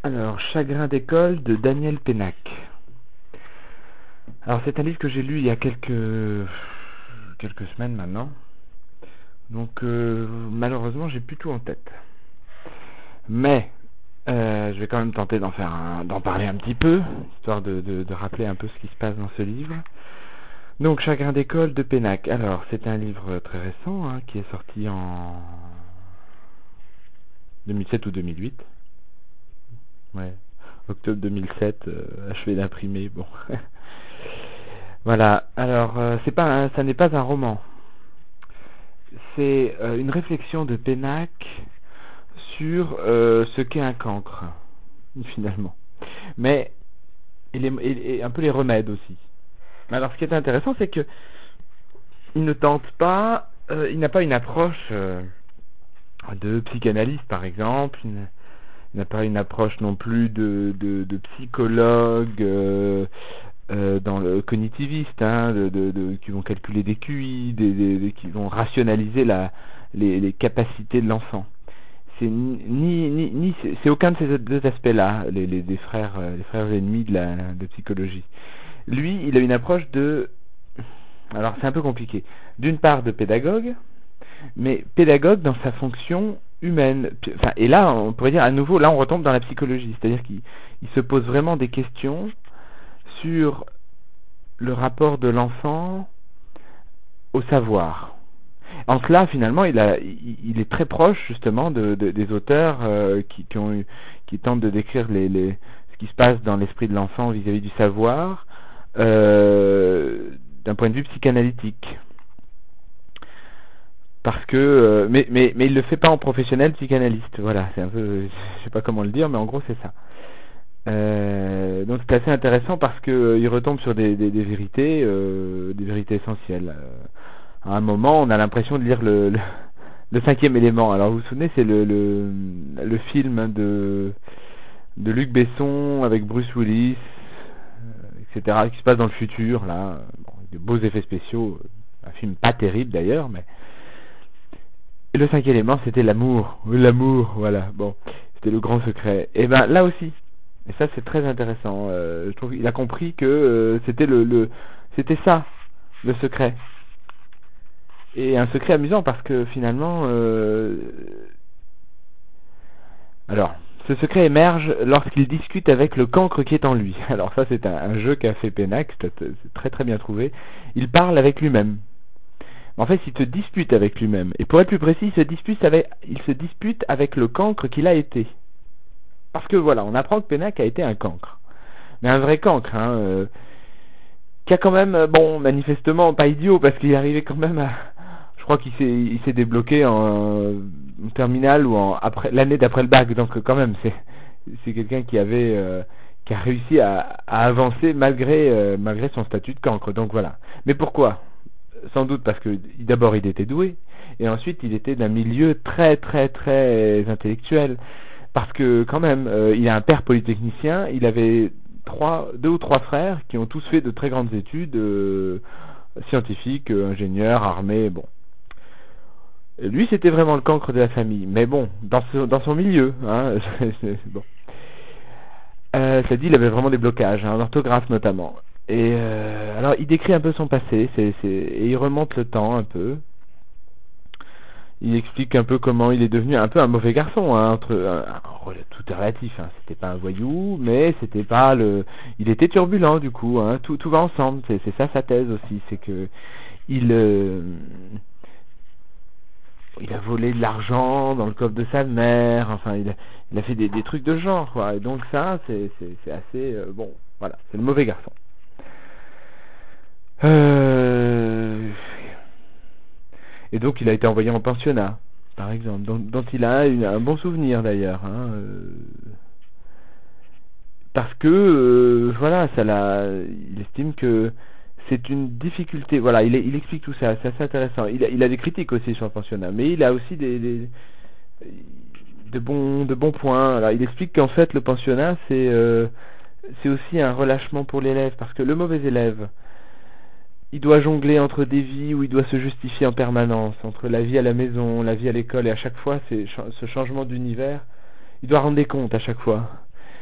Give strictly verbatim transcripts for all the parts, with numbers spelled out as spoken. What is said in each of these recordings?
Alors, Chagrin d'école de Daniel Pénac. Alors, c'est un livre que j'ai lu il y a quelques quelques semaines maintenant. Donc, euh, malheureusement, j'ai plus tout en tête. Mais, euh, je vais quand même tenter d'en faire un, d'en parler un petit peu, histoire de, de, de rappeler un peu ce qui se passe dans ce livre. Donc, Chagrin d'école de Pénac. Alors, c'est un livre très récent, hein, qui est sorti en deux mille sept ou deux mille huit. Ouais, octobre deux mille sept, euh, achevé d'imprimer, bon. Voilà, alors euh, c'est pas un- ça n'est pas un roman. C'est euh, une réflexion de Pénac sur euh, ce qu'est un cancre, finalement. Mais et, les, et, et un peu les remèdes aussi. Alors ce qui est intéressant, c'est que il ne tente pas, euh, il n'a pas une approche euh, de psychanalyste par exemple, il n'a il n'a pas une approche non plus de, de, de psychologue euh, euh, dans le cognitiviste, hein, de, de, de, qui vont calculer des Q I, des, des, des- qui vont rationaliser la, les, les capacités de l'enfant. C'est ni, ni, ni c'est, c'est aucun de ces deux aspects-là, les, les, les frères, euh, les frères ennemis de la de psychologie. Lui, il a une approche de, alors c'est un peu compliqué. D'une part de pédagogue, mais pédagogue dans sa fonction humaine. Enfin, et là, on pourrait dire à nouveau, là on retombe dans la psychologie, c'est-à-dire qu'il il se pose vraiment des questions sur le rapport de l'enfant au savoir. En cela, finalement, il, a, il, il est très proche justement de, de, des auteurs euh, qui, qui, ont eu, qui tentent de décrire les, les, ce qui se passe dans l'esprit de l'enfant vis-à-vis du savoir euh, d'un point de vue psychanalytique. Parce que, euh, mais, mais, mais il le fait pas en professionnel psychanalyste. Voilà, c'est un peu, je sais pas comment le dire, mais en gros c'est ça. Euh, donc c'est assez intéressant parce que euh, il retombe sur des, des, des vérités, euh, des vérités essentielles. Euh, à un moment, on a l'impression de lire le, le, le cinquième élément. Alors vous vous souvenez, c'est le, le, le film de, de Luc Besson avec Bruce Willis, euh, et cetera, qui se passe dans le futur, là, bon, de beaux effets spéciaux, un film pas terrible d'ailleurs, mais et le cinquième élément, c'était l'amour, l'amour, voilà, bon, c'était le grand secret. Et ben là aussi, et ça c'est très intéressant. Euh, je trouve qu'il a compris que euh, c'était le, le, c'était ça, le secret. Et un secret amusant parce que finalement, euh, alors, ce secret émerge lorsqu'il discute avec le cancre qui est en lui. Alors ça, c'est un, un jeu qu'a fait Pénac, c'est c'est très très bien trouvé. Il parle avec lui-même. En fait, il se dispute avec lui-même. Et pour être plus précis, il se dispute avec, il se dispute avec le cancre qu'il a été. Parce que voilà, on apprend que Pénac a été un cancre. Mais un vrai cancre, hein, euh, qui a quand même, euh, bon, manifestement pas idiot, parce qu'il est arrivé quand même à, je crois qu'il s'est, il s'est débloqué en, en terminale ou en après l'année d'après le bac, donc quand même, c'est, c'est quelqu'un qui avait, euh, qui a réussi à, à avancer malgré, euh, malgré son statut de cancre. Donc voilà. Mais pourquoi? Sans doute parce que d'abord il était doué, et ensuite il était d'un milieu très très très intellectuel. Parce que quand même, euh, il a un père polytechnicien, il avait trois, deux ou trois frères qui ont tous fait de très grandes études euh, scientifiques, euh, ingénieurs, armés, bon. Et lui, c'était vraiment le cancre de la famille, mais bon, dans, ce, dans son milieu, hein, bon. Euh, cela dit, il avait vraiment des blocages, hein, en orthographe notamment. Et euh, alors, il décrit un peu son passé, c'est, c'est, et il remonte le temps un peu. Il explique un peu comment il est devenu un peu un mauvais garçon, hein, entre un, un, tout est relatif, hein, c'était pas un voyou, mais c'était pas le, il était turbulent du coup, hein, tout tout va ensemble, c'est c'est ça sa thèse aussi, c'est que il euh, il a volé de l'argent dans le coffre de sa mère, enfin il a, il a fait des, des trucs de genre quoi, et donc ça c'est c'est c'est assez euh, bon, voilà, c'est le mauvais garçon. Euh, et donc il a été envoyé en pensionnat, par exemple, dont, dont il a une, un bon souvenir d'ailleurs. Hein, euh, parce que euh, voilà, ça l'a, il estime que c'est une difficulté. Voilà, il, il explique tout ça, c'est assez intéressant. Il a, il a des critiques aussi sur le pensionnat, mais il a aussi des, des de bons de bons points. Alors, il explique qu'en fait le pensionnat c'est euh, c'est aussi un relâchement pour l'élève, parce que le mauvais élève, il doit jongler entre des vies où il doit se justifier en permanence, entre la vie à la maison, la vie à l'école, et à chaque fois c'est ce changement d'univers, il doit rendre des comptes à chaque fois.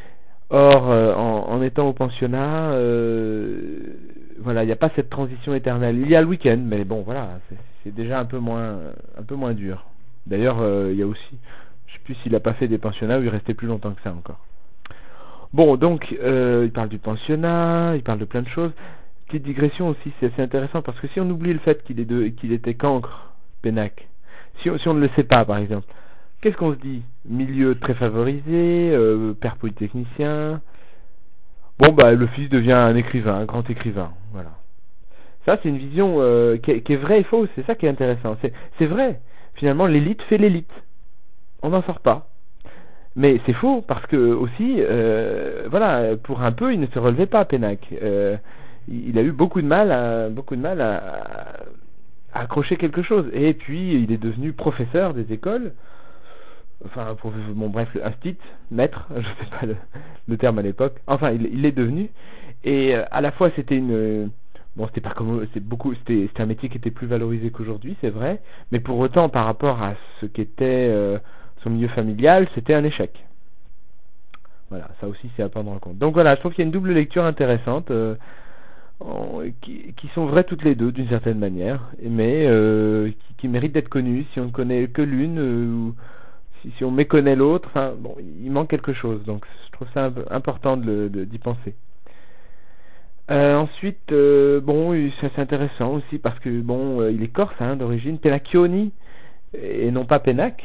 Or, euh, en, en étant au pensionnat, euh, voilà, il n'y a pas cette transition éternelle. Il y a le week-end, mais bon, voilà, c'est c'est déjà un peu moins, un peu moins dur. D'ailleurs, euh, il y a aussi, je sais plus s'il a pas fait des pensionnats où il restait plus longtemps que ça encore. Bon, donc, euh, il parle du pensionnat, il parle de plein de choses. Petite digression aussi, c'est assez intéressant parce que si on oublie le fait qu'il est de, qu'il était cancre, Pénac, si on, si on ne le sait pas, par exemple, qu'est-ce qu'on se dit? Milieu très favorisé, euh, père polytechnicien. Bon, bah, le fils devient un écrivain, un grand écrivain. Voilà. Ça, c'est une vision euh, qui, est, qui est vraie et fausse. C'est ça qui est intéressant. C'est, c'est vrai. Finalement, l'élite fait l'élite. On n'en sort pas. Mais c'est faux parce que aussi, euh, voilà, pour un peu, il ne se relevait pas, Pénac. Euh, il a eu beaucoup de mal, à, beaucoup de mal à, à accrocher quelque chose. Et puis, il est devenu professeur des écoles. Enfin, pour, bon, bref, un stit, maître, je sais pas le, le terme à l'époque. Enfin, il, il est devenu. Et euh, à la fois, c'était une, bon, c'était pas comme, c'est beaucoup, c'était, c'était un métier qui était plus valorisé qu'aujourd'hui, c'est vrai. Mais pour autant, par rapport à ce qu'était euh, son milieu familial, c'était un échec. Voilà, ça aussi, c'est à prendre en compte. Donc voilà, je trouve qu'il y a une double lecture intéressante, euh, en- qui, qui sont vraies toutes les deux d'une certaine manière, mais euh, qui, qui méritent d'être connues. Si on ne connaît que l'une, euh, ou si, si on méconnaît l'autre, enfin bon, il manque quelque chose. Donc je trouve ça un- important de, le- de- d'y penser. Euh, ensuite, euh, bon, ça c'est intéressant aussi parce que bon, euh, il est corse hein, d'origine, Penacchioni et non pas Pénac.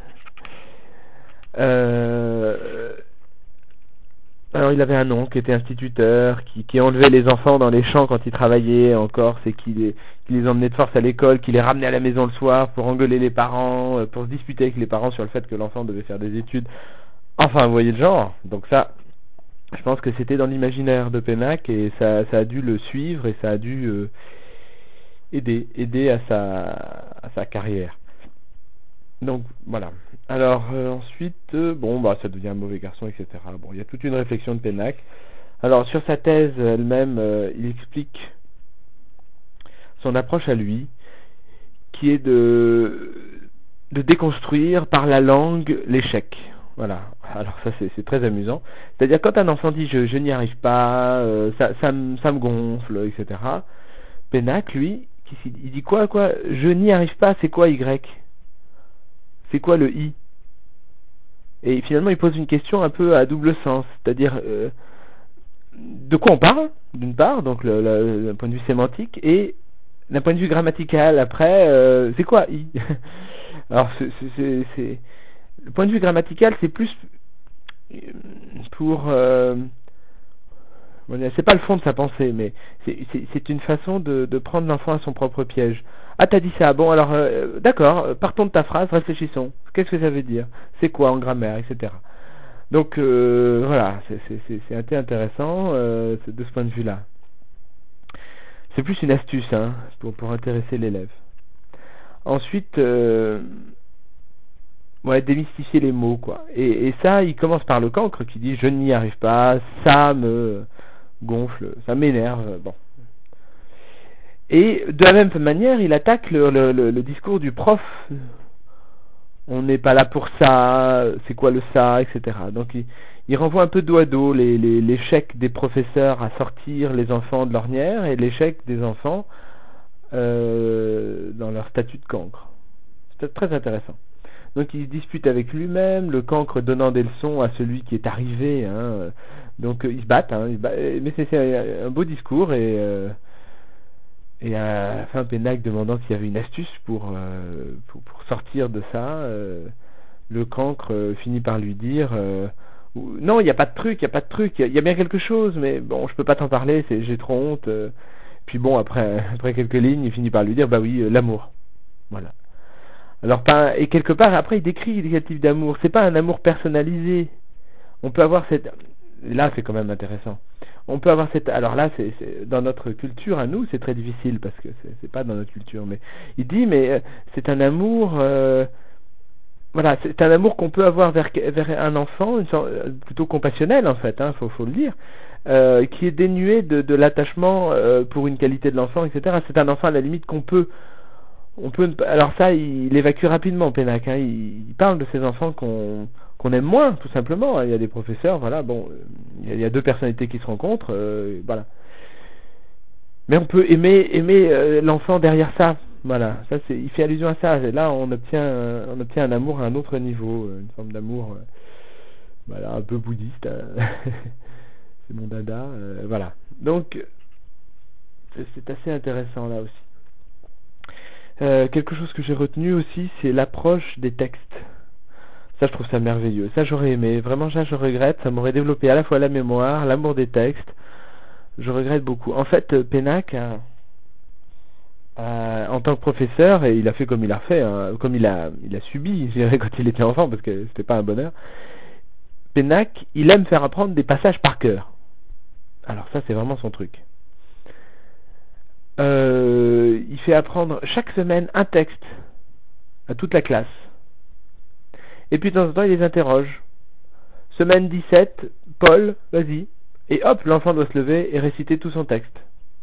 Euh, alors il avait un oncle qui était instituteur, qui, qui enlevait les enfants dans les champs quand il travaillait en Corse et qui les, qui les emmenait de force à l'école, qui les ramenait à la maison le soir pour engueuler les parents, euh, pour se disputer avec les parents sur le fait que l'enfant devait faire des études. Enfin, vous voyez le genre. Donc ça, je pense que c'était dans l'imaginaire de Pénac et ça, ça a dû le suivre et ça a dû euh, aider, aider à sa, à sa carrière. Donc voilà. Alors euh, ensuite, euh, bon bah ça devient un mauvais garçon, et cetera. Bon, il y a toute une réflexion de Pénac. Alors sur sa thèse elle-même, euh, il explique son approche à lui, qui est de de déconstruire par la langue l'échec. Voilà. Alors ça c'est, c'est très amusant. C'est-à-dire quand un enfant dit je, je n'y arrive pas, euh, ça, ça, me, ça me gonfle, et cetera. Pénac, lui, il dit quoi quoi Je n'y arrive pas, c'est quoi Y? C'est quoi le I? Et finalement il pose une question un peu à double sens. C'est-à-dire euh, de quoi on parle, d'une part, donc le, le, le point de vue sémantique, et d'un point de vue grammatical, après, euh, c'est quoi I? Alors, c'est, c'est, c'est, c'est- le point de vue grammatical, c'est plus euh, pour... Euh, c'est pas le fond de sa pensée, mais c'est, c'est, c'est une façon de, de prendre l'enfant à son propre piège. Ah, t'as dit ça, bon, alors, euh, d'accord, partons de ta phrase, réfléchissons. Qu'est-ce que ça veut dire? C'est quoi en grammaire, et cetera. Donc, euh, voilà, c'est, c'est, c'est, c'est assez intéressant euh, de ce point de vue-là. C'est plus une astuce hein, pour, pour intéresser l'élève. Ensuite, euh, ouais, démystifier les mots, quoi. Et, et ça, il commence par le cancre qui dit je n'y arrive pas, ça me gonfle, ça m'énerve. Bon. Et de la même manière, il attaque le, le, le, le discours du prof. On n'est pas là pour ça, c'est quoi le ça, et cetera. Donc il, il renvoie un peu dos à dos les, les, l'échec des professeurs à sortir les enfants de l'ornière et l'échec des enfants euh, dans leur statut de cancre. C'est très intéressant. Donc il se dispute avec lui-même, le cancre donnant des leçons à celui qui est arrivé. Hein. Donc ils se battent, hein, ils se battent, mais c'est, c'est un beau discours et, euh, et à la fin Pénac demandant s'il y avait une astuce pour, euh, pour, pour sortir de ça. Euh, le cancre euh, finit par lui dire euh, non, il n'y a pas de truc, il n'y a pas de truc, il y, y, a bien quelque chose, mais bon, je peux pas t'en parler, c'est, j'ai trop honte. Euh. Puis bon, après, après quelques lignes, il finit par lui dire bah oui, euh, l'amour. Voilà. Alors, pas, et quelque part, après, il décrit quel type d'amour. C'est pas un amour personnalisé. On peut avoir cette, là, c'est quand même intéressant. On peut avoir cette, alors là, c'est, c'est dans notre culture, à nous, c'est très difficile parce que c'est, c'est pas dans notre culture. Mais il dit, mais euh, c'est un amour, euh, voilà, c'est un amour qu'on peut avoir vers, vers un enfant, une sorte, plutôt compassionnel en fait, hein, faut, faut le dire, euh, qui est dénué de, de l'attachement euh, pour une qualité de l'enfant, et cetera. C'est un enfant à la limite qu'on peut on peut, alors ça, il, il évacue rapidement Pénac. Hein. Il, il parle de ces enfants qu'on qu'on aime moins, tout simplement. Il y a des professeurs, voilà, bon, il y a, il y a deux personnalités qui se rencontrent, euh, voilà. Mais on peut aimer aimer euh, l'enfant derrière ça, voilà. Ça, c'est, il fait allusion à ça. Et là, on obtient, euh, on obtient un amour à un autre niveau, euh, une forme d'amour, euh, voilà, un peu bouddhiste. Hein. C'est mon dada, euh, voilà. Donc, c'est, c'est assez intéressant là aussi. Euh, quelque chose que j'ai retenu aussi, c'est l'approche des textes. Ça, je trouve ça merveilleux. Ça, j'aurais aimé. Vraiment, ça, je regrette. Ça m'aurait développé à la fois la mémoire, l'amour des textes. Je regrette beaucoup. En fait, euh, Pénac, a, a, en tant que professeur, et il a fait comme il a fait, hein, comme il a, il a subi, je dirais, quand il était enfant, parce que c'était pas un bonheur. Pénac, il aime faire apprendre des passages par cœur. Alors ça, c'est vraiment son truc. Euh, il fait apprendre chaque semaine un texte à toute la classe. Et puis de temps en temps, il les interroge. Semaine dix-sept, Paul, vas-y. Et hop, l'enfant doit se lever et réciter tout son texte.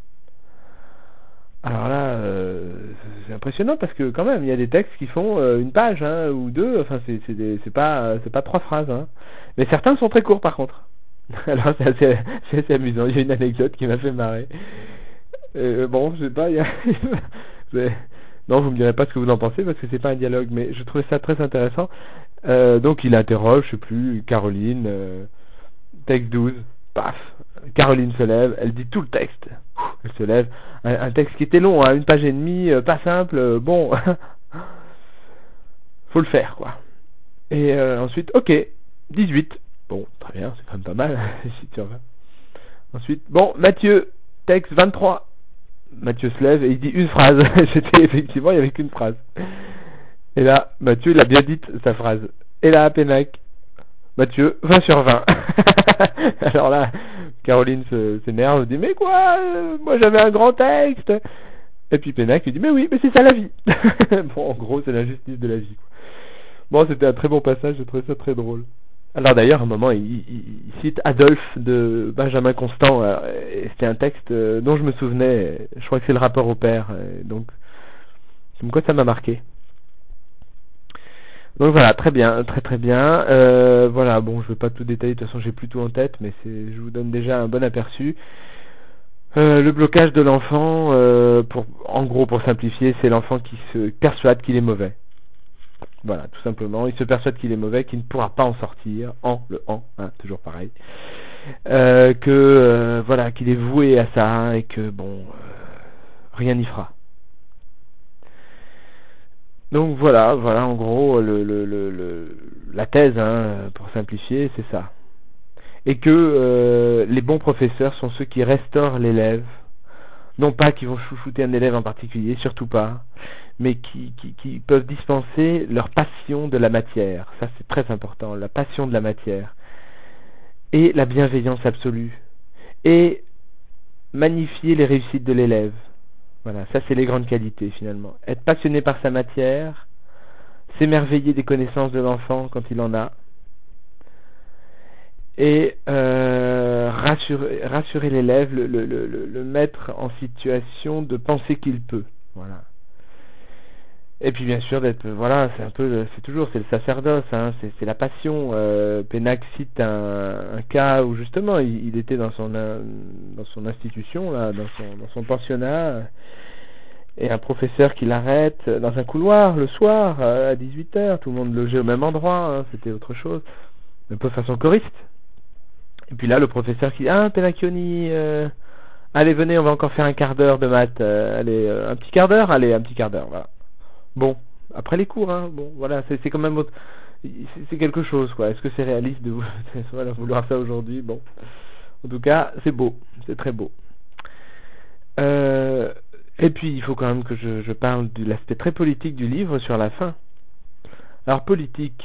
Alors là, euh, c'est impressionnant parce que quand même, il y a des textes qui font euh, une page hein, ou deux. Enfin, c'est, c'est, des, c'est pas, c'est pas trois phrases. Hein. Mais certains sont très courts, par contre. Alors c'est assez, c'est assez amusant. Il y a une anecdote qui m'a fait marrer. Euh, bon, je sais pas. Il y a... c'est... Non, vous me direz pas ce que vous en pensez parce que c'est pas un dialogue, mais je trouvais ça très intéressant. Euh, donc il interroge, je sais plus, Caroline. Euh, Texte douze, paf, Caroline se lève, elle dit tout le texte. Elle se lève, un, un texte qui était long, hein, une page et demie, euh, pas simple, euh, bon, faut le faire, quoi. Et euh, ensuite, ok, dix-huit. Bon, très bien, c'est quand même pas mal, si tu reviens. Ensuite, bon, Mathieu, texte vingt-trois. Mathieu se lève et il dit une phrase. C'était effectivement, il n'y avait qu'une phrase. Et là, Mathieu, il a bien dit sa phrase. Et là, Pénac, Mathieu, vingt sur vingt. Alors là, Caroline se, s'énerve, dit mais quoi, euh, moi j'avais un grand texte. Et puis Pénac lui dit mais oui, mais c'est ça la vie. Bon, en gros, c'est la justice de la vie. Quoi. Bon, c'était un très bon passage, j'ai trouvé ça très drôle. Alors d'ailleurs, à un moment, il, il, il cite Adolphe de Benjamin Constant. Alors, et c'était un texte euh, dont je me souvenais. Je crois que c'est le rapport au père. Et donc, comme quoi ça m'a marqué. Donc voilà, très bien, très très bien. Euh, voilà, bon, je ne vais pas tout détailler, de toute façon j'ai plus tout en tête, mais c'est, je vous donne déjà un bon aperçu. Euh, le blocage de l'enfant, euh, pour, en gros, pour simplifier, c'est l'enfant qui se persuade qu'il est mauvais. Voilà, tout simplement, il se persuade qu'il est mauvais, qu'il ne pourra pas en sortir, en, le en, hein, toujours pareil. Euh, que, euh, voilà, qu'il est voué à ça et que, bon, euh, rien n'y fera. Donc voilà, voilà en gros le, le, le, le la thèse, hein, pour simplifier, c'est ça. Et que euh, les bons professeurs sont ceux qui restaurent l'élève, non pas qui vont chouchouter un élève en particulier, surtout pas, mais qui, qui, qui peuvent dispenser leur passion de la matière. Ça c'est très important, la passion de la matière et la bienveillance absolue et magnifier les réussites de l'élève. Voilà, ça c'est les grandes qualités finalement. Être passionné par sa matière, s'émerveiller des connaissances de l'enfant quand il en a, et euh, rassurer, rassurer l'élève, le, le, le, le mettre en situation de penser qu'il peut. Voilà. Et puis bien sûr d'être, voilà, c'est un peu, c'est toujours, c'est le sacerdoce, hein, c'est, c'est la passion. Euh, Pénac cite un, un cas où justement il, il était dans son, dans son institution là, dans son, dans son pensionnat, et un professeur qui l'arrête dans un couloir le soir à dix-huit heures, tout le monde logeait au même endroit, hein, c'était autre chose, un peu façon choriste. Et puis là, le professeur qui dit ah, Penacchioni, euh, allez, venez, on va encore faire un quart d'heure de maths. Euh, allez, euh, un petit quart d'heure Allez, un petit quart d'heure, voilà. Bon, après les cours, hein, bon, voilà, c'est, c'est quand même autre... c'est, c'est quelque chose, quoi. Est-ce que c'est réaliste de voilà, vouloir ça aujourd'hui? Bon, en tout cas, c'est beau, c'est très beau. Euh, et puis, il faut quand même que je, je parle de l'aspect très politique du livre sur la fin. Alors, politique,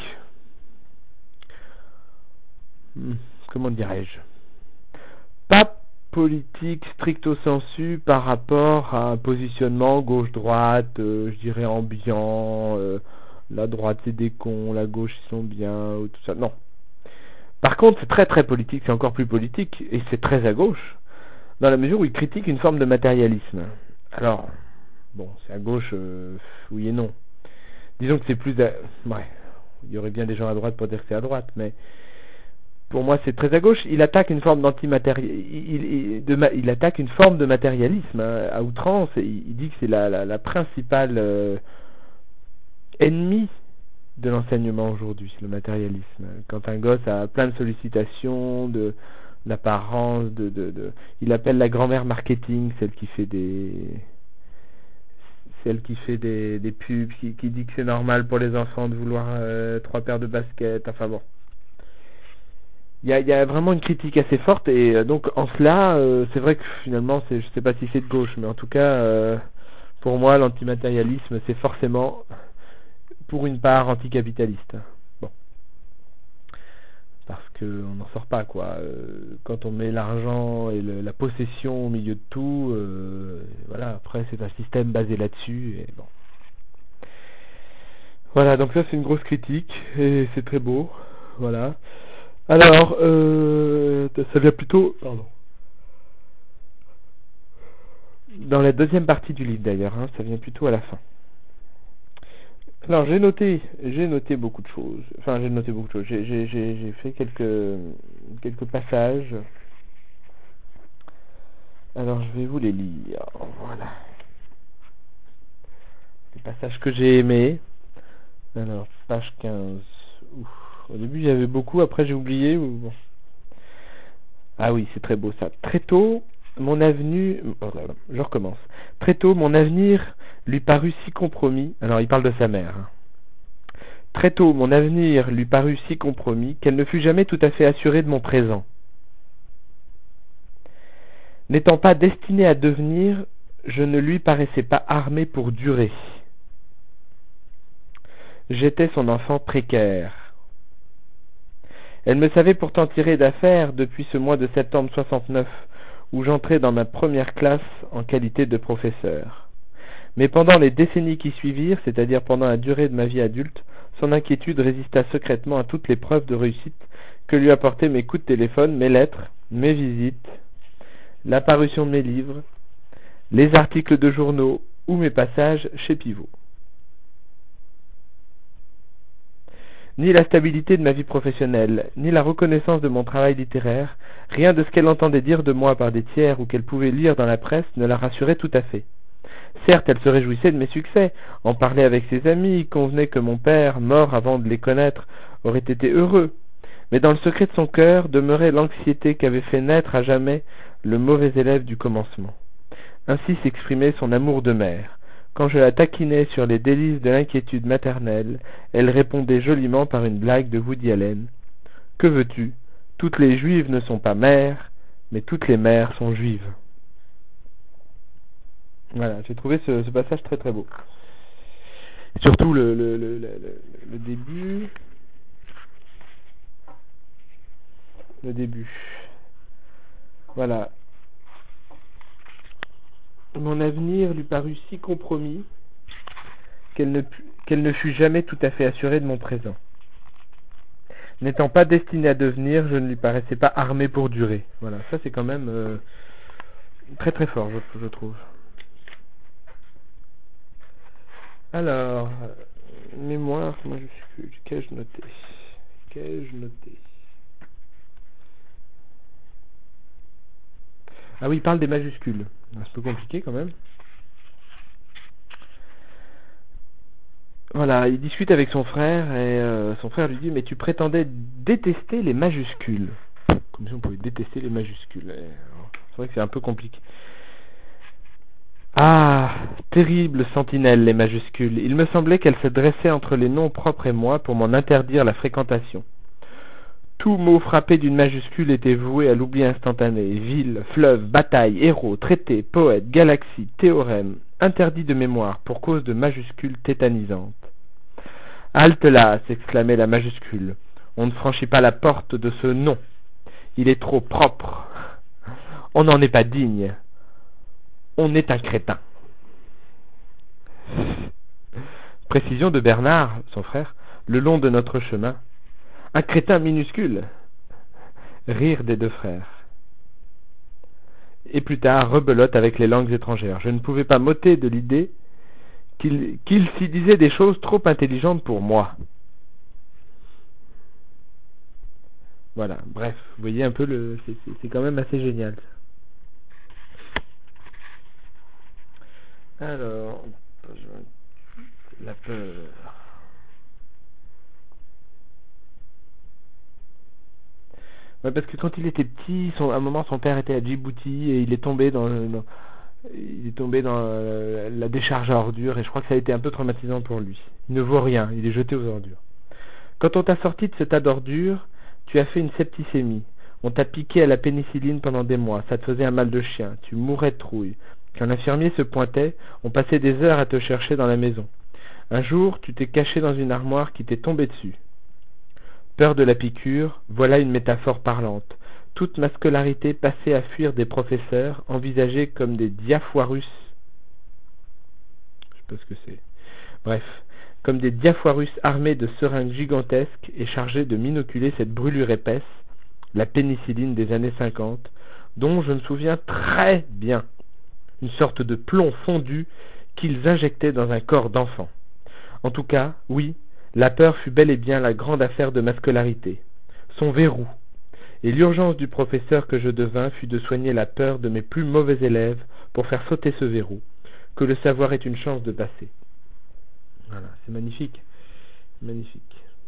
hmm, comment dirais-je? Pas politique stricto sensu par rapport à un positionnement gauche-droite, euh, je dirais ambiant, euh, la droite c'est des cons, la gauche ils sont bien, ou tout ça. Non. Par contre, c'est très très politique, c'est encore plus politique, et c'est très à gauche, dans la mesure où il critique une forme de matérialisme. Alors, bon, c'est à gauche, euh, oui et non. Disons que c'est plus... À... Ouais. il y aurait bien des gens à droite pour dire que c'est à droite, mais pour moi c'est très à gauche. Il attaque une forme d'antimatérialisme, il, il, de, il attaque une forme de matérialisme hein, à outrance. Et il, il dit que c'est la, la, la principale euh, ennemie de l'enseignement aujourd'hui, le matérialisme. Quand un gosse a plein de sollicitations, de d'apparence, de, de, de, il appelle la grand-mère marketing, celle qui fait des celle qui fait des, des pubs, qui, qui dit que c'est normal pour les enfants de vouloir euh, trois paires de baskets, enfin bon. Il y a, il y a vraiment une critique assez forte et euh, donc en cela, euh, c'est vrai que finalement, c'est, je sais pas si c'est de gauche, mais en tout cas, euh, pour moi, l'antimatérialisme, c'est forcément, pour une part, anticapitaliste. Bon, parce que on n'en sort pas quoi. Euh, quand on met l'argent et le, la possession au milieu de tout, euh, voilà. Après, c'est un système basé là-dessus et bon. Voilà, donc ça c'est une grosse critique et c'est très beau. Voilà. Alors, euh, ça vient plutôt, pardon, dans la deuxième partie du livre d'ailleurs, hein, ça vient plutôt à la fin. Alors j'ai noté, j'ai noté beaucoup de choses. Enfin, j'ai noté beaucoup de choses. J'ai, j'ai, j'ai, j'ai fait quelques, quelques passages. Alors je vais vous les lire. Voilà. Les passages que j'ai aimés. Alors, page quinze. Ouf. Au début j'avais beaucoup, après j'ai oublié. Ou... bon. Ah oui, c'est très beau ça. Très tôt, mon avenir... Oh là là, je recommence. Très tôt, mon avenir lui parut si compromis. Alors, il parle de sa mère. Hein. Très tôt, mon avenir lui parut si compromis qu'elle ne fut jamais tout à fait assurée de mon présent. N'étant pas destinée à devenir, je ne lui paraissais pas armé pour durer. J'étais son enfant précaire. Elle me savait pourtant tirer d'affaire depuis ce mois de septembre soixante-neuf, où j'entrais dans ma première classe en qualité de professeur. Mais pendant les décennies qui suivirent, c'est-à-dire pendant la durée de ma vie adulte, son inquiétude résista secrètement à toutes les preuves de réussite que lui apportaient mes coups de téléphone, mes lettres, mes visites, l'apparition de mes livres, les articles de journaux ou mes passages chez Pivot. Ni la stabilité de ma vie professionnelle, ni la reconnaissance de mon travail littéraire, rien de ce qu'elle entendait dire de moi par des tiers ou qu'elle pouvait lire dans la presse ne la rassurait tout à fait. Certes, elle se réjouissait de mes succès, en parlait avec ses amis, convenait que mon père, mort avant de les connaître, aurait été heureux. Mais dans le secret de son cœur demeurait l'anxiété qu'avait fait naître à jamais le mauvais élève du commencement. Ainsi s'exprimait son amour de mère. Quand je la taquinais sur les délices de l'inquiétude maternelle, elle répondait joliment par une blague de Woody Allen. « Que veux-tu ? Toutes les juives ne sont pas mères, mais toutes les mères sont juives. » Voilà, j'ai trouvé ce, ce passage très très beau. Surtout le, le, le, le, le début. Le début. Voilà. Mon avenir lui parut si compromis qu'elle ne, qu'elle ne fut jamais tout à fait assurée de mon présent. N'étant pas destinée à devenir, je ne lui paraissais pas armé pour durer. Voilà, ça c'est quand même euh, très très fort, je, je trouve. Alors, mémoire, majuscule, qu'ai-je noté Qu'ai-je noté Ah oui, il parle des majuscules. C'est un peu compliqué quand même. Voilà, il discute avec son frère et euh, son frère lui dit « Mais tu prétendais détester les majuscules. » Comme si on pouvait détester les majuscules. Et, alors, c'est vrai que c'est un peu compliqué. Ah, terrible sentinelle, les majuscules. Il me semblait qu'elles se dressaient entre les noms propres et moi pour m'en interdire la fréquentation. Tout mot frappé d'une majuscule était voué à l'oubli instantané. Ville, fleuve, bataille, héros, traité, poète, galaxie, théorème, interdit de mémoire pour cause de majuscules tétanisantes. Halte là, s'exclamait la majuscule. On ne franchit pas la porte de ce nom. Il est trop propre. On n'en est pas digne. On est un crétin. Précision de Bernard, son frère, le long de notre chemin. Un crétin minuscule. Rire des deux frères. Et plus tard, rebelote avec les langues étrangères. Je ne pouvais pas m'ôter de l'idée qu'il, qu'il s'y disait des choses trop intelligentes pour moi. Voilà, bref, vous voyez un peu le, c'est, c'est, c'est quand même assez génial. Alors, la peur. Ouais, parce que quand il était petit, son, à un moment, son père était à Djibouti et il est tombé dans, dans il est tombé dans euh, la décharge à ordures et je crois que ça a été un peu traumatisant pour lui. Il ne vaut rien, il est jeté aux ordures. Quand on t'a sorti de ce tas d'ordures, tu as fait une septicémie. On t'a piqué à la pénicilline pendant des mois, ça te faisait un mal de chien, tu mourais de trouille. Quand l'infirmier se pointait, on passait des heures à te chercher dans la maison. Un jour, tu t'es caché dans une armoire qui t'est tombée dessus. Peur de la piqûre, voilà une métaphore parlante. Toute ma scolarité passée à fuir des professeurs, envisagés comme des diafoirus. Je sais pas ce que c'est. Bref, comme des diafoirus armés de seringues gigantesques et chargés de m'inoculer cette brûlure épaisse, la pénicilline des années cinquante, dont je me souviens très bien, une sorte de plomb fondu qu'ils injectaient dans un corps d'enfant. En tout cas, oui, la peur fut bel et bien la grande affaire de ma scolarité, son verrou, et l'urgence du professeur que je devins fut de soigner la peur de mes plus mauvais élèves pour faire sauter ce verrou, que le savoir est une chance de passer. Voilà, c'est magnifique, magnifique.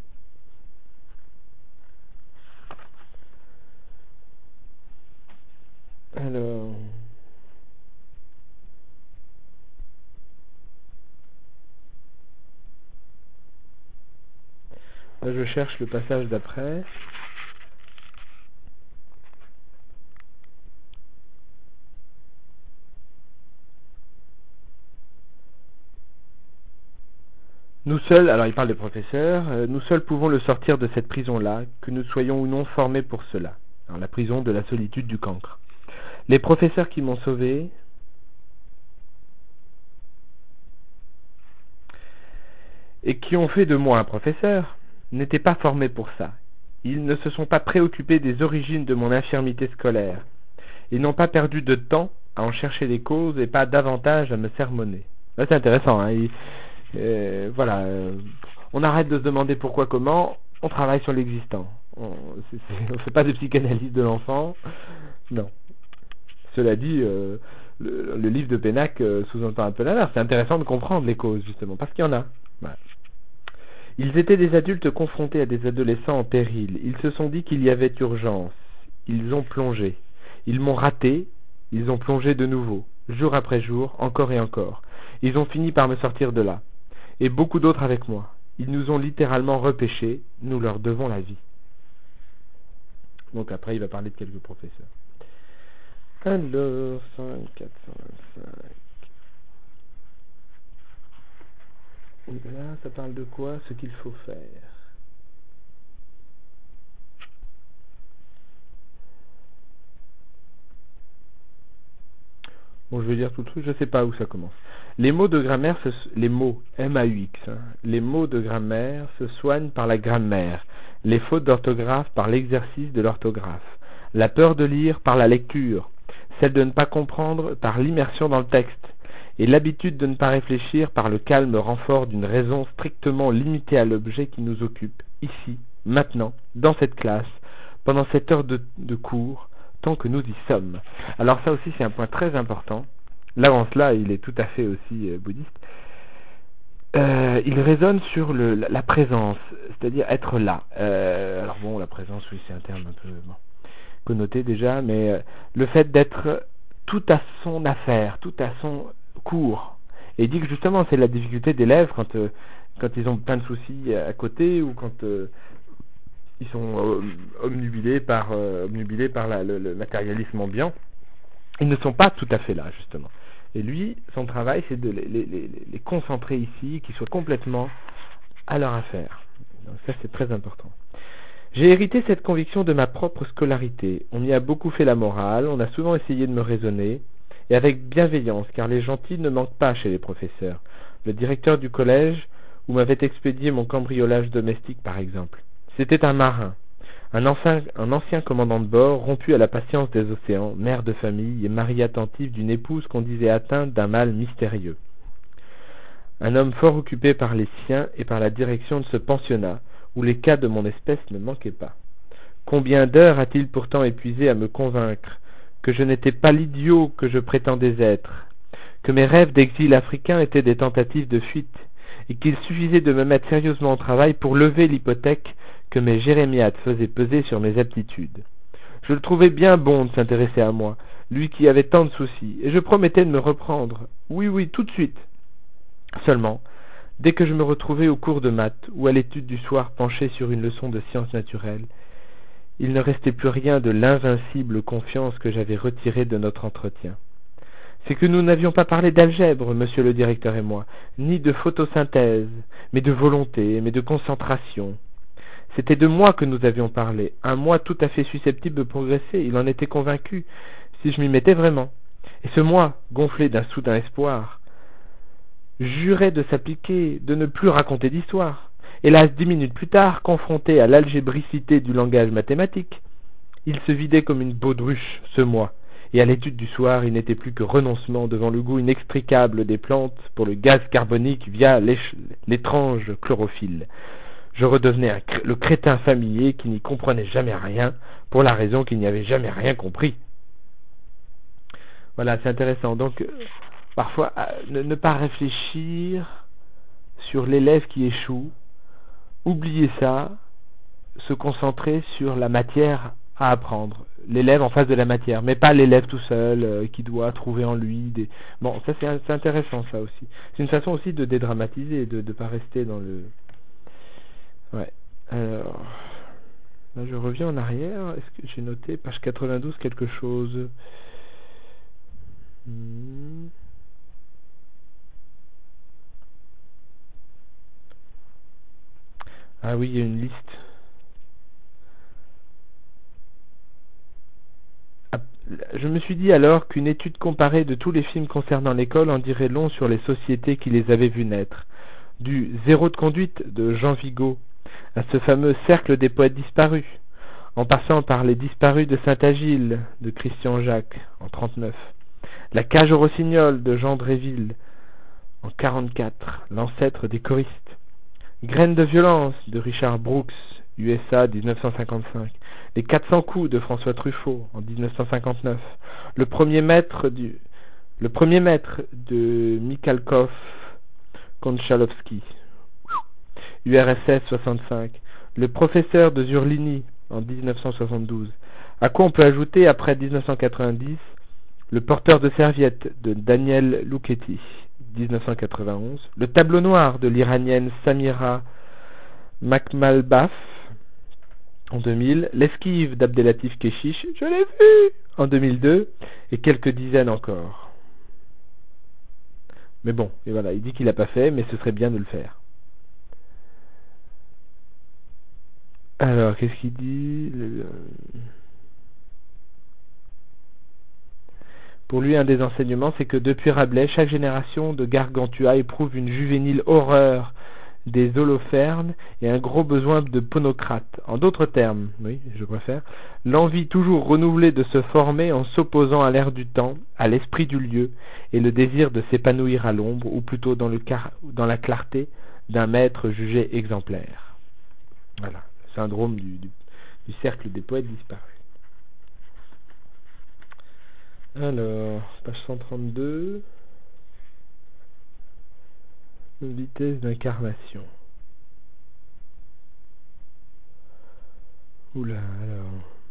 Alors, là je cherche le passage d'après. Nous seuls, alors il parle des professeurs, euh, nous seuls pouvons le sortir de cette prison-là, que nous soyons ou non formés pour cela. Alors, la prison de la solitude du cancre. Les professeurs qui m'ont sauvé, et qui ont fait de moi un professeur, n'étaient pas formés pour ça. Ils ne se sont pas préoccupés des origines de mon infirmité scolaire. Ils n'ont pas perdu de temps à en chercher les causes et pas davantage à me sermonner. Là, c'est intéressant. Hein. Il, euh, voilà. Euh, on arrête de se demander pourquoi, comment. On travaille sur l'existant. On ne fait pas de psychanalyse de l'enfant. Non. Cela dit, euh, le, le livre de Pénac euh, sous-entend un peu l'inverse. C'est intéressant de comprendre les causes, justement, parce qu'il y en a. Voilà. Ils étaient des adultes confrontés à des adolescents en péril. Ils se sont dit qu'il y avait urgence. Ils ont plongé. Ils m'ont raté. Ils ont plongé de nouveau, jour après jour, encore et encore. Ils ont fini par me sortir de là. Et beaucoup d'autres avec moi. Ils nous ont littéralement repêchés. Nous leur devons la vie. Donc après, il va parler de quelques professeurs. Alors, cinq, quatre cent vingt-cinq. Là, ça parle de quoi? Ce qu'il faut faire. Bon, je vais lire tout le truc, je sais pas où ça commence. Les mots de grammaire, se, les mots, M A U X, hein, les mots de grammaire se soignent par la grammaire, les fautes d'orthographe par l'exercice de l'orthographe, la peur de lire par la lecture, celle de ne pas comprendre par l'immersion dans le texte, et l'habitude de ne pas réfléchir par le calme renfort d'une raison strictement limitée à l'objet qui nous occupe, ici, maintenant, dans cette classe, pendant cette heure de, de cours, tant que nous y sommes. Alors ça aussi c'est un point très important. Là en cela il est tout à fait aussi euh, bouddhiste. Euh, il raisonne sur le, la, la présence, c'est-à-dire être là. Euh, alors bon, la présence, oui, c'est un terme un peu bon, connoté déjà, mais euh, le fait d'être tout à son affaire, tout à son cours. Et il dit que justement c'est la difficulté des élèves quand euh, quand ils ont plein de soucis à côté ou quand euh, ils sont euh, omnubilés par euh, omnubilés par la, le, le matérialisme ambiant. Ils ne sont pas tout à fait là, justement. Et lui, son travail, c'est de les, les, les, les concentrer ici, qu'ils soient complètement à leur affaire. Donc ça, c'est très important. J'ai hérité cette conviction de ma propre scolarité. On y a beaucoup fait la morale, on a souvent essayé de me raisonner, et avec bienveillance, car les gentils ne manquent pas chez les professeurs. Le directeur du collège, où m'avait expédié mon cambriolage domestique, par exemple. C'était un marin. Un ancien, un ancien commandant de bord, rompu à la patience des océans, mère de famille et mari attentif d'une épouse qu'on disait atteinte d'un mal mystérieux. Un homme fort occupé par les siens et par la direction de ce pensionnat, où les cas de mon espèce ne manquaient pas. Combien d'heures a-t-il pourtant épuisé à me convaincre que je n'étais pas l'idiot que je prétendais être, que mes rêves d'exil africain étaient des tentatives de fuite, et qu'il suffisait de me mettre sérieusement au travail pour lever l'hypothèque que mes jérémiades faisaient peser sur mes aptitudes. Je le trouvais bien bon de s'intéresser à moi, lui qui avait tant de soucis, et je promettais de me reprendre. Oui, oui, tout de suite. Seulement, dès que je me retrouvais au cours de maths ou à l'étude du soir penché sur une leçon de sciences naturelles, il ne restait plus rien de l'invincible confiance que j'avais retirée de notre entretien. C'est que nous n'avions pas parlé d'algèbre, monsieur le directeur et moi, ni de photosynthèse, mais de volonté, mais de concentration. C'était de moi que nous avions parlé, un moi tout à fait susceptible de progresser, il en était convaincu, si je m'y mettais vraiment. Et ce moi, gonflé d'un soudain espoir, jurait de s'appliquer, de ne plus raconter d'histoire. Hélas, dix minutes plus tard, confronté à l'algébricité du langage mathématique, il se vidait comme une baudruche, ce moi, et à l'étude du soir, il n'était plus que renoncement devant le goût inextricable des plantes pour le gaz carbonique via l'étrange chlorophylle. Je redevenais un, le crétin familier qui n'y comprenait jamais rien, pour la raison qu'il n'y avait jamais rien compris. Voilà, c'est intéressant. Donc, parfois, ne, ne pas réfléchir sur l'élève qui échoue, oublier ça, se concentrer sur la matière à apprendre, l'élève en face de la matière, mais pas l'élève tout seul euh, qui doit trouver en lui des... Bon, ça c'est, c'est intéressant ça aussi. C'est une façon aussi de dédramatiser, de ne pas rester dans le... Ouais. Alors, là je reviens en arrière. Est-ce que j'ai noté page quatre-vingt-douze quelque chose? hmm. Ah oui, il y a une liste. Je me suis dit alors qu'une étude comparée de tous les films concernant l'école en dirait long sur les sociétés qui les avaient vus naître. Du Zéro de conduite de Jean Vigo à ce fameux Cercle des poètes disparus, en passant par Les disparus de Saint-Agile de Christian Jacques en trente-neuf, La cage aux rossignols de Jean Dréville en quarante-quatre, l'ancêtre des choristes, Graines de violence de Richard Brooks, U S A dix-neuf cent cinquante-cinq, Les quatre cents coups de François Truffaut en dix-neuf cent cinquante-neuf, Le premier maître du Le premier maître de Mikhalkov Konchalovsky, U R S S soixante-cinq, Le professeur de Zurlini en dix-neuf cent soixante-douze. À quoi on peut ajouter après dix-neuf cent quatre-vingt-dix Le porteur de serviettes de Daniel Luchetti, dix-neuf cent quatre-vingt-onze, Le tableau noir de l'iranienne Samira Makhmalbaf en deux mille, L'esquive d'Abdelatif Keshish, je l'ai vu en deux mille deux, et quelques dizaines encore. Mais bon, et voilà, il dit qu'il l'a pas fait, mais ce serait bien de le faire. Alors, qu'est-ce qu'il dit? Le... Pour lui, un des enseignements, c'est que depuis Rabelais, chaque génération de Gargantua éprouve une juvénile horreur des Holofernes et un gros besoin de Ponocrate. En d'autres termes, oui, je préfère, l'envie toujours renouvelée de se former en s'opposant à l'air du temps, à l'esprit du lieu, et le désir de s'épanouir à l'ombre, ou plutôt dans, le car- dans la clarté d'un maître jugé exemplaire. Voilà, le syndrome du, du, du cercle des poètes disparus. Alors, page cent trente-deux, vitesse d'incarnation. Oula, alors...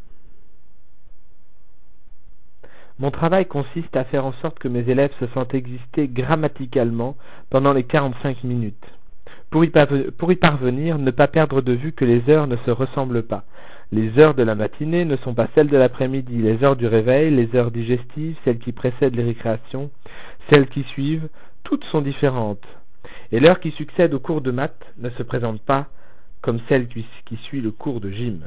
Mon travail consiste à faire en sorte que mes élèves se sentent exister grammaticalement pendant les quarante-cinq minutes. Pour y, pour y parvenir, ne pas perdre de vue que les heures ne se ressemblent pas. Les heures de la matinée ne sont pas celles de l'après-midi, les heures du réveil, les heures digestives, celles qui précèdent les récréations, celles qui suivent, toutes sont différentes. Et l'heure qui succède au cours de maths ne se présente pas comme celle qui, qui suit le cours de gym.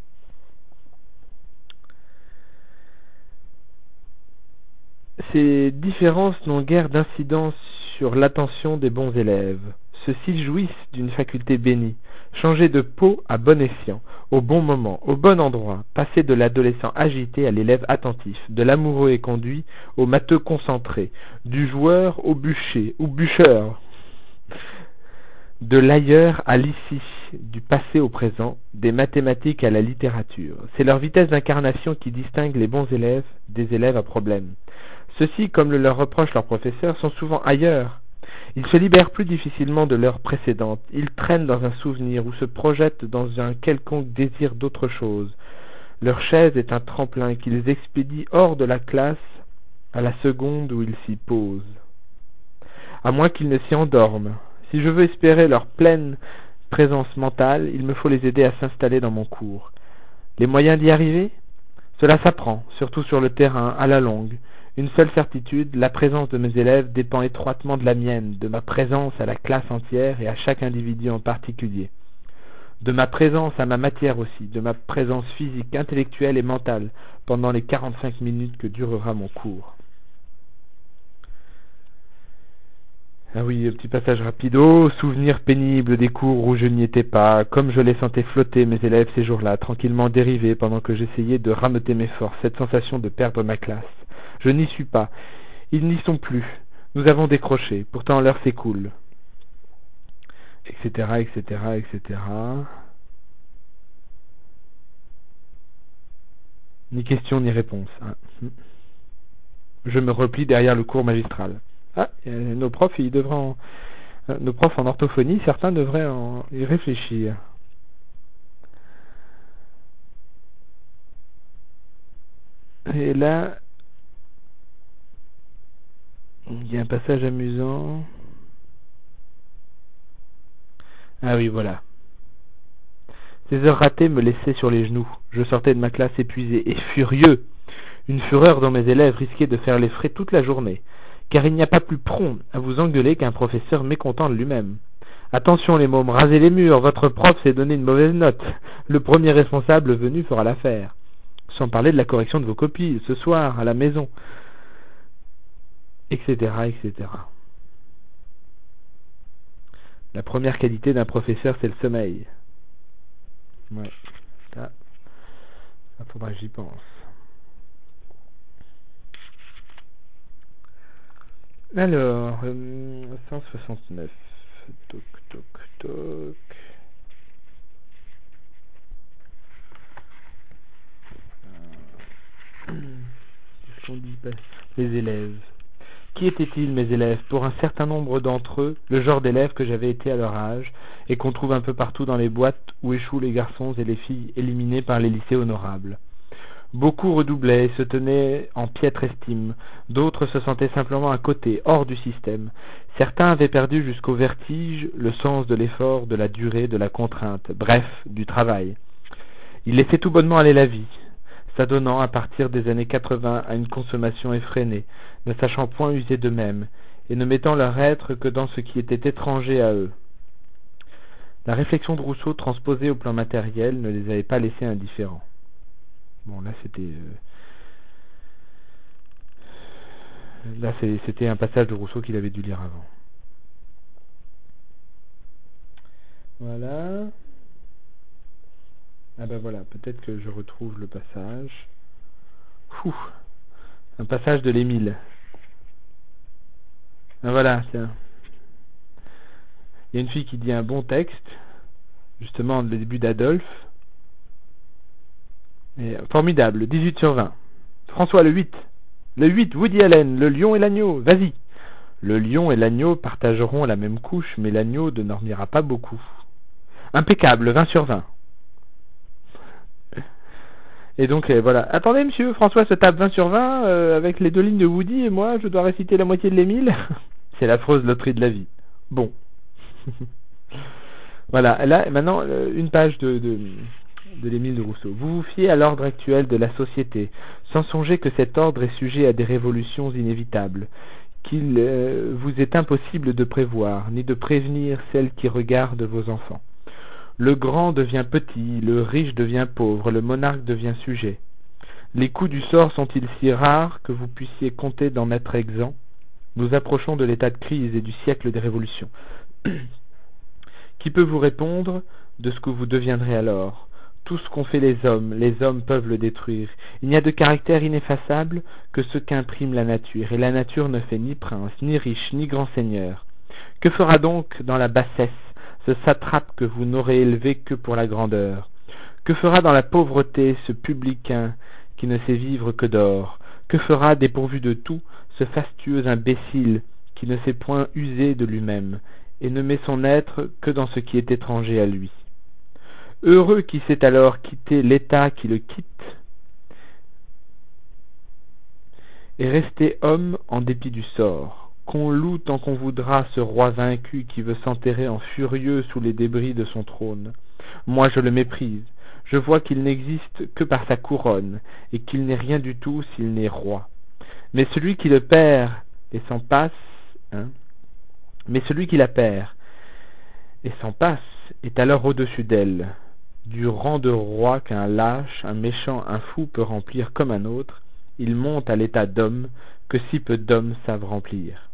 Ces différences n'ont guère d'incidence sur l'attention des bons élèves. Ceux-ci jouissent d'une faculté bénie, changer de peau à bon escient, au bon moment, au bon endroit, passer de l'adolescent agité à l'élève attentif, de l'amoureux et conduit au matheux concentré, du joueur au bûcher ou bûcheur. de l'ailleurs à l'ici, du passé au présent, des mathématiques à la littérature. C'est leur vitesse d'incarnation qui distingue les bons élèves des élèves à problème. Ceux-ci, comme le leur reprochent leurs professeurs, sont souvent ailleurs. Ils se libèrent plus difficilement de l'heure précédente. Ils traînent dans un souvenir ou se projettent dans un quelconque désir d'autre chose. Leur chaise est un tremplin qu'ils expédient hors de la classe à la seconde où ils s'y posent. À moins qu'ils ne s'y endorment. Si je veux espérer leur pleine présence mentale, il me faut les aider à s'installer dans mon cours. Les moyens d'y arriver? Cela s'apprend, surtout sur le terrain, à la longue. Une seule certitude, la présence de mes élèves dépend étroitement de la mienne, de ma présence à la classe entière et à chaque individu en particulier. De ma présence à ma matière aussi, de ma présence physique, intellectuelle et mentale pendant les quarante-cinq minutes que durera mon cours. Ah oui, un petit passage rapido, souvenir pénible des cours où je n'y étais pas, comme je les sentais flotter mes élèves ces jours-là, tranquillement dérivés pendant que j'essayais de rameuter mes forces, cette sensation de perdre ma classe. Je n'y suis pas, ils n'y sont plus, nous avons décroché, pourtant l'heure s'écoule, et cetera, et cetera, et cetera. Ni question ni réponse. Hein. Je me replie derrière le cours magistral. Ah, euh, nos profs, ils devraient en, euh, nos profs en orthophonie, certains devraient en y réfléchir. Et là, il y a un passage amusant. Ah oui, voilà. Ces heures ratées me laissaient sur les genoux. Je sortais de ma classe épuisé et furieux. Une fureur dont mes élèves risquaient de faire les frais toute la journée. Car il n'y a pas plus prompt à vous engueuler qu'un professeur mécontent de lui-même. Attention les mômes, rasez les murs, votre prof s'est donné une mauvaise note. Le premier responsable venu fera l'affaire. Sans parler de la correction de vos copies, ce soir, à la maison, et cetera, et cetera. La première qualité d'un professeur, c'est le sommeil. Ouais, ça, ça faudra que j'y pense. Alors, euh, cent soixante-neuf. Toc, toc, toc. Qu'est-ce qu'on dit? Les élèves. Qui étaient-ils, mes élèves? Pour un certain nombre d'entre eux, le genre d'élèves que j'avais été à leur âge, et qu'on trouve un peu partout dans les boîtes où échouent les garçons et les filles éliminés par les lycées honorables. Beaucoup redoublaient et se tenaient en piètre estime, d'autres se sentaient simplement à côté, hors du système. Certains avaient perdu jusqu'au vertige le sens de l'effort, de la durée, de la contrainte, bref, du travail. Ils laissaient tout bonnement aller la vie, s'adonnant à partir des années quatre-vingts à une consommation effrénée, ne sachant point user d'eux-mêmes, et ne mettant leur être que dans ce qui était étranger à eux. La réflexion de Rousseau transposée au plan matériel ne les avait pas laissés indifférents. Bon, là c'était... Euh... Là c'était un passage de Rousseau qu'il avait dû lire avant. Voilà. Ah ben voilà, peut-être que je retrouve le passage. Ouh, un passage de l'Émile. Ah voilà, tiens. Il y a une fille qui dit un bon texte, justement le début d'Adolphe. Et, formidable, dix-huit sur vingt. François, le huit. Le huit, Woody Allen, le lion et l'agneau, vas-y. Le lion et l'agneau partageront la même couche, mais l'agneau ne dormira pas beaucoup. Impeccable, vingt sur vingt. Et donc, euh, voilà. Attendez, monsieur, François se tape vingt sur vingt, euh, avec les deux lignes de Woody, et moi, je dois réciter la moitié de l'Émile. C'est l'affreuse loterie de la vie. Bon. Voilà, là, maintenant, euh, une page de, de, de l'Émile de Rousseau. Vous vous fiez à l'ordre actuel de la société, sans songer que cet ordre est sujet à des révolutions inévitables, qu'il euh, vous est impossible de prévoir, ni de prévenir celles qui regardent vos enfants. Le grand devient petit, le riche devient pauvre, le monarque devient sujet. Les coups du sort sont-ils si rares que vous puissiez compter d'en être exempt? Nous approchons de l'état de crise et du siècle des révolutions. Qui peut vous répondre de ce que vous deviendrez alors? Tout ce qu'ont fait les hommes, les hommes peuvent le détruire. Il n'y a de caractère ineffaçable que ce qu'imprime la nature, et la nature ne fait ni prince, ni riche, ni grand seigneur. Que fera donc dans la bassesse ce satrape que vous n'aurez élevé que pour la grandeur? Que fera dans la pauvreté ce publicain qui ne sait vivre que d'or? Que fera, dépourvu de tout, ce fastueux imbécile qui ne sait point user de lui-même, et ne met son être que dans ce qui est étranger à lui? Heureux qui sait alors quitter l'état qui le quitte, et rester homme en dépit du sort. Qu'on loue tant qu'on voudra ce roi vaincu qui veut s'enterrer en furieux sous les débris de son trône. Moi je le méprise. Je vois qu'il n'existe que par sa couronne, et qu'il n'est rien du tout s'il n'est roi. Mais celui qui le perd et s'en passe, hein, mais celui qui la perd et s'en passe est alors au-dessus d'elle, du rang de roi qu'un lâche, un méchant, un fou peut remplir comme un autre. Il monte à l'état d'homme que si peu d'hommes savent remplir.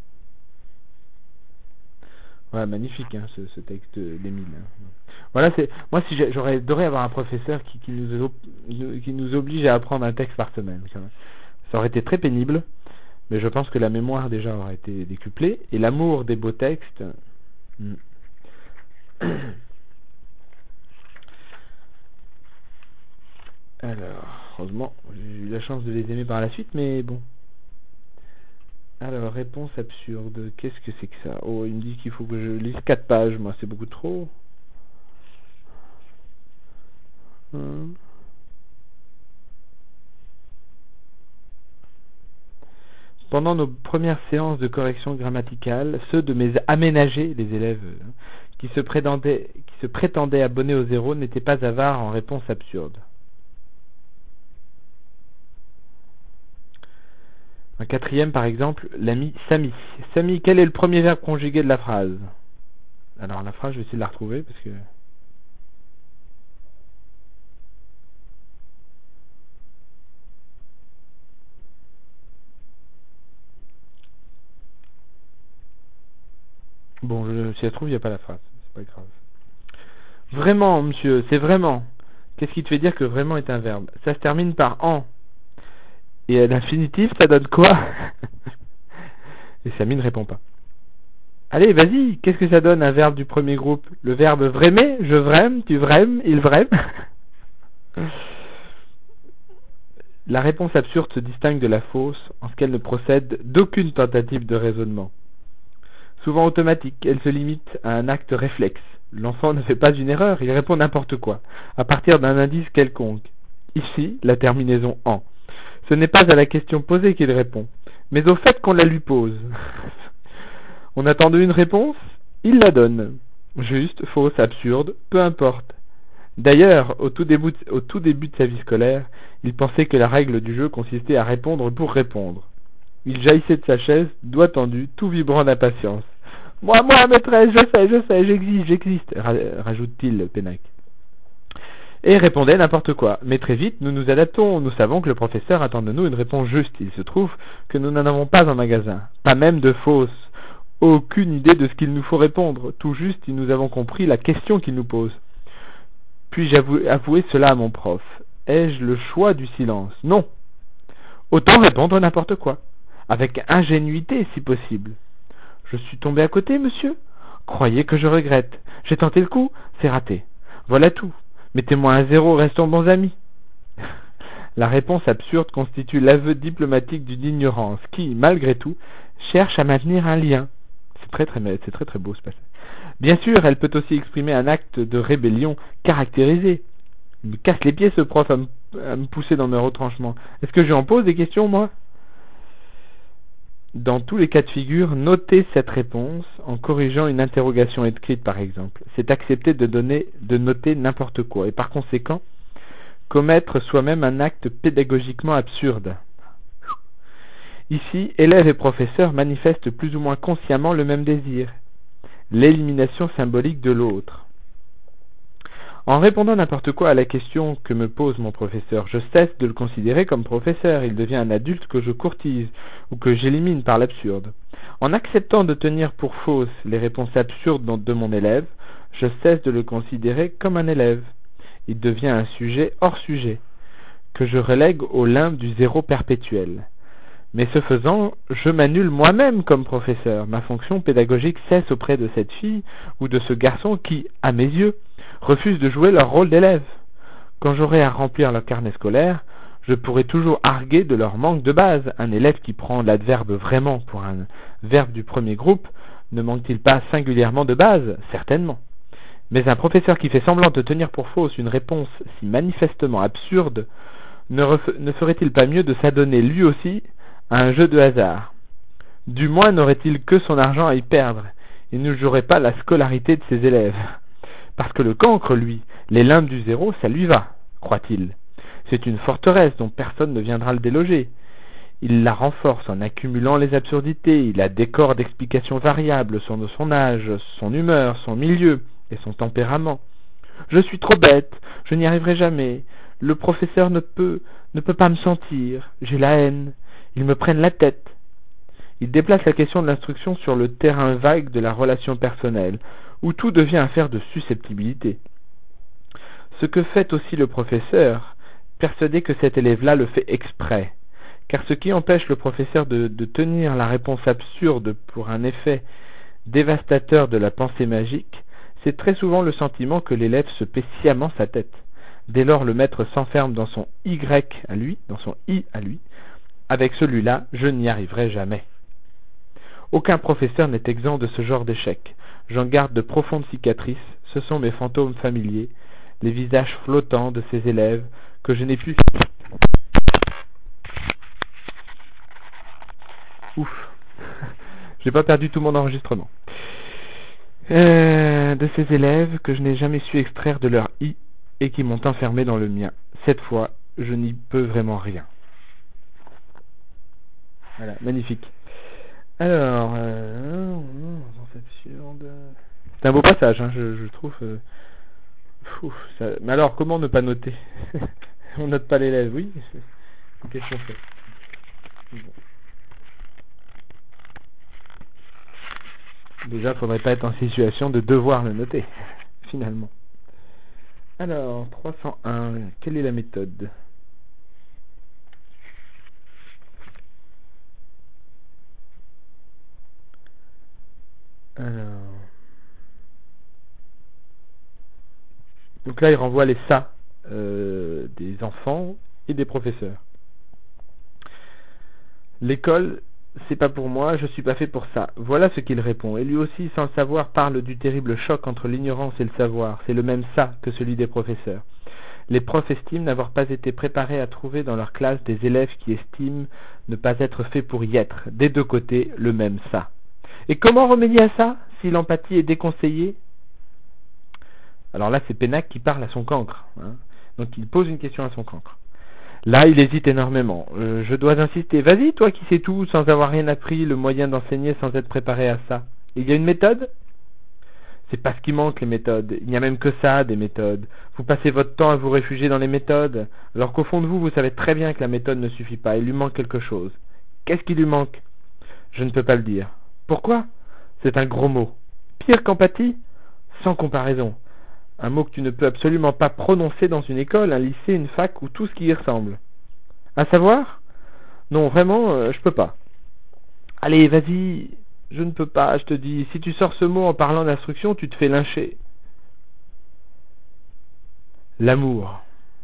Voilà, magnifique hein, ce, ce texte d'Émile. Voilà, c'est moi si j'aurais adoré avoir un professeur qui, qui, nous, qui nous oblige à apprendre un texte par semaine. Ça aurait été très pénible, mais je pense que la mémoire déjà aurait été décuplée et l'amour des beaux textes. Hmm. Alors, heureusement, j'ai eu la chance de les aimer par la suite, mais bon. Alors, réponse absurde. Qu'est-ce que c'est que ça? Oh, il me dit qu'il faut que je lise quatre pages. Moi, c'est beaucoup trop. Hum. Pendant nos premières séances de correction grammaticale, ceux de mes aménagés, les élèves hein, qui, se prétendaient, qui se prétendaient abonnés au zéro, n'étaient pas avares en réponse absurde. Un quatrième, par exemple, l'ami Samy. Samy, quel est le premier verbe conjugué de la phrase? Alors, la phrase, je vais essayer de la retrouver parce que... Bon, je, si elle trouve, il n'y a pas la phrase. C'est pas grave. Vraiment, monsieur, c'est vraiment. Qu'est-ce qui te fait dire que vraiment est un verbe? Ça se termine par en. Et l'infinitif, ça donne quoi? Et Samy ne répond pas. Allez, vas-y, qu'est-ce que ça donne un verbe du premier groupe? Le verbe vrémer, je vrème, tu vrèmes, il vrème. La réponse absurde se distingue de la fausse en ce qu'elle ne procède d'aucune tentative de raisonnement. Souvent automatique, elle se limite à un acte réflexe. L'enfant ne fait pas une erreur, il répond n'importe quoi, à partir d'un indice quelconque. Ici, la terminaison en. Ce n'est pas à la question posée qu'il répond, mais au fait qu'on la lui pose. On attend une réponse, il la donne. Juste, fausse, absurde, peu importe. D'ailleurs, au tout début, au tout début de sa vie scolaire, il pensait que la règle du jeu consistait à répondre pour répondre. Il jaillissait de sa chaise, doigt tendu, tout vibrant d'impatience. Moi, moi, maîtresse, je sais, je sais, j'existe, j'existe, rajoute-t-il, Pénac. Et répondait n'importe quoi. Mais très vite, nous nous adaptons. Nous savons que le professeur attend de nous une réponse juste. Il se trouve que nous n'en avons pas en magasin. Pas même de fausse. Aucune idée de ce qu'il nous faut répondre. Tout juste, nous avons compris la question qu'il nous pose. Puis-je avouer, avouer cela à mon prof? Ai-je le choix du silence? Non. Autant répondre n'importe quoi. Avec ingénuité, si possible. Je suis tombé à côté, monsieur? Croyez que je regrette. J'ai tenté le coup, c'est raté. Voilà tout. Mettez-moi un zéro, restons bons amis. La réponse absurde constitue l'aveu diplomatique d'une ignorance qui, malgré tout, cherche à maintenir un lien. C'est très très, c'est très très beau ce passage. Bien sûr, elle peut aussi exprimer un acte de rébellion caractérisé. Il me casse les pieds ce prof à me, à me pousser dans mes retranchements. Est-ce que je lui en pose des questions, moi? Dans tous les cas de figure, notez cette réponse en corrigeant une interrogation écrite par exemple. C'est accepter de donner, de noter n'importe quoi et par conséquent commettre soi-même un acte pédagogiquement absurde. Ici, élèves et professeurs manifestent plus ou moins consciemment le même désir, l'élimination symbolique de l'autre. En répondant n'importe quoi à la question que me pose mon professeur, je cesse de le considérer comme professeur, il devient un adulte que je courtise ou que j'élimine par l'absurde. En acceptant de tenir pour fausses les réponses absurdes de mon élève, je cesse de le considérer comme un élève. Il devient un sujet hors sujet, que je relègue au limbe du zéro perpétuel. Mais ce faisant, je m'annule moi-même comme professeur. Ma fonction pédagogique cesse auprès de cette fille ou de ce garçon qui, à mes yeux, refusent de jouer leur rôle d'élève. Quand j'aurai à remplir leur carnet scolaire, je pourrai toujours arguer de leur manque de base. Un élève qui prend l'adverbe vraiment pour un verbe du premier groupe ne manque-t-il pas singulièrement de base? Certainement. Mais un professeur qui fait semblant de tenir pour fausse une réponse si manifestement absurde ne, ref- ne ferait-il pas mieux de s'adonner lui aussi à un jeu de hasard? Du moins n'aurait-il que son argent à y perdre, et ne jouerait pas la scolarité de ses élèves. Parce que le cancre, lui, les limbes du zéro, ça lui va, croit-il. C'est une forteresse dont personne ne viendra le déloger. Il la renforce en accumulant les absurdités, il la décore d'explications variables sur son âge, son humeur, son milieu et son tempérament. Je suis trop bête, je n'y arriverai jamais. Le professeur ne peut, ne peut pas me sentir. J'ai la haine. Ils me prennent la tête. Il déplace la question de l'instruction sur le terrain vague de la relation personnelle, où tout devient affaire de susceptibilité. Ce que fait aussi le professeur, persuadé que cet élève-là le fait exprès, car ce qui empêche le professeur de, de tenir la réponse absurde pour un effet dévastateur de la pensée magique, c'est très souvent le sentiment que l'élève se paie sciemment sa tête. Dès lors, le maître s'enferme dans son Y à lui, dans son I à lui. Avec celui-là, je n'y arriverai jamais. Aucun professeur n'est exempt de ce genre d'échec. J'en garde de profondes cicatrices, ce sont mes fantômes familiers, les visages flottants de ces élèves que je n'ai plus... Ouf, j'ai pas perdu tout mon enregistrement. Euh, de ces élèves que je n'ai jamais su extraire de leur I et qui m'ont enfermé dans le mien. Cette fois, je n'y peux vraiment rien. Voilà, magnifique. Alors, euh, c'est un beau passage, hein, je, je trouve. Euh, fou, ça, mais alors, comment ne pas noter? On note pas l'élève, oui. Qu'est-ce qu'on fait? Bon. Déjà, il ne faudrait pas être en situation de devoir le noter, finalement. Alors, trois cent un, quelle est la méthode? Alors, donc là, il renvoie les ça euh, des enfants et des professeurs. L'école, c'est pas pour moi, je suis pas fait pour ça. Voilà ce qu'il répond. Et lui aussi, sans le savoir, parle du terrible choc entre l'ignorance et le savoir. C'est le même ça que celui des professeurs. Les profs estiment n'avoir pas été préparés à trouver dans leur classe des élèves qui estiment ne pas être faits pour y être. Des deux côtés, le même ça. Et comment remédier à ça, si l'empathie est déconseillée? Alors là, c'est Pénac qui parle à son cancre. Hein. Donc il pose une question à son cancre. Là, il hésite énormément. Euh, je dois insister. Vas-y, toi qui sais tout, sans avoir rien appris, le moyen d'enseigner sans être préparé à ça. Il y a une méthode? C'est pas ce qui manque, les méthodes. Il n'y a même que ça, des méthodes. Vous passez votre temps à vous réfugier dans les méthodes, alors qu'au fond de vous, vous savez très bien que la méthode ne suffit pas. Il lui manque quelque chose. Qu'est-ce qui lui manque? Je ne peux pas le dire. Pourquoi? C'est un gros mot. Pire qu'empathie? Sans comparaison. Un mot que tu ne peux absolument pas prononcer dans une école, un lycée, une fac ou tout ce qui y ressemble. À savoir? Non, vraiment, euh, je peux pas. Allez, vas-y, je ne peux pas, je te dis. Si tu sors ce mot en parlant d'instruction, tu te fais lyncher. L'amour.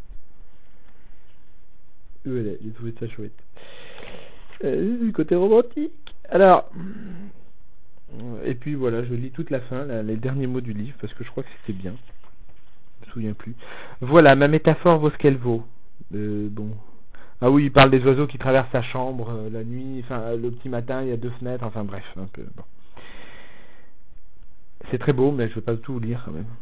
Voilà, j'ai trouvé ça chouette. Euh, du côté romantique. Alors, et puis voilà, je lis toute la fin, là, les derniers mots du livre, parce que je crois que c'était bien. Je me souviens plus. Voilà, ma métaphore vaut ce qu'elle vaut. Euh, bon. Ah oui, il parle des oiseaux qui traversent sa chambre euh, la nuit, enfin euh, le petit matin, il y a deux fenêtres, enfin bref, un peu. Bon. C'est très beau, mais je ne veux pas tout lire quand même.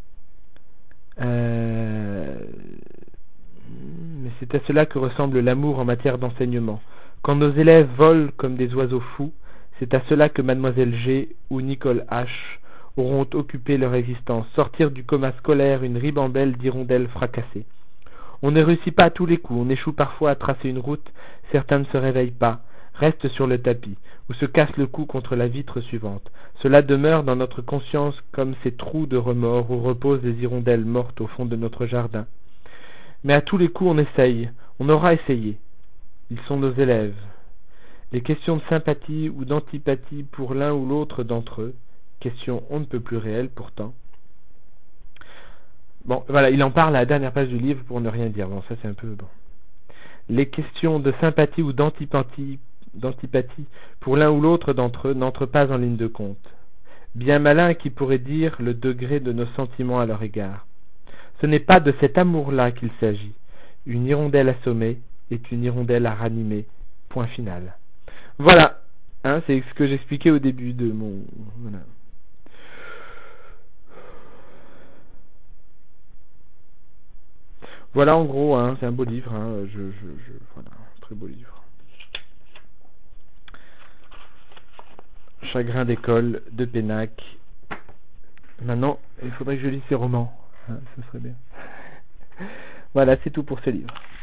Euh... Mais c'est à cela que ressemble l'amour en matière d'enseignement. Quand nos élèves volent comme des oiseaux fous, c'est à cela que mademoiselle G ou Nicole H auront occupé leur existence, sortir du coma scolaire une ribambelle d'hirondelles fracassées. On ne réussit pas à tous les coups, on échoue parfois à tracer une route, certains ne se réveillent pas, restent sur le tapis, ou se cassent le cou contre la vitre suivante. Cela demeure dans notre conscience comme ces trous de remords où reposent des hirondelles mortes au fond de notre jardin. Mais à tous les coups on essaye, on aura essayé. Ils sont nos élèves. Les questions de sympathie ou d'antipathie pour l'un ou l'autre d'entre eux, questions on ne peut plus réelles pourtant. Bon, voilà, il en parle à la dernière page du livre pour ne rien dire. Bon, ça c'est un peu bon. Les questions de sympathie ou d'antipathie, d'antipathie pour l'un ou l'autre d'entre eux n'entrent pas en ligne de compte. Bien malin qui pourrait dire le degré de nos sentiments à leur égard. Ce n'est pas de cet amour-là qu'il s'agit. Une hirondelle assommée est une hirondelle à ranimer. Point final. Voilà, hein, c'est ce que j'expliquais au début de mon... Voilà. Voilà en gros, hein, c'est un beau livre. Hein, je, je, je, voilà, très beau livre. Chagrin d'école de Pénac. Maintenant, il faudrait que je lise ses romans. Hein, ce serait bien. Voilà, c'est tout pour ce livre.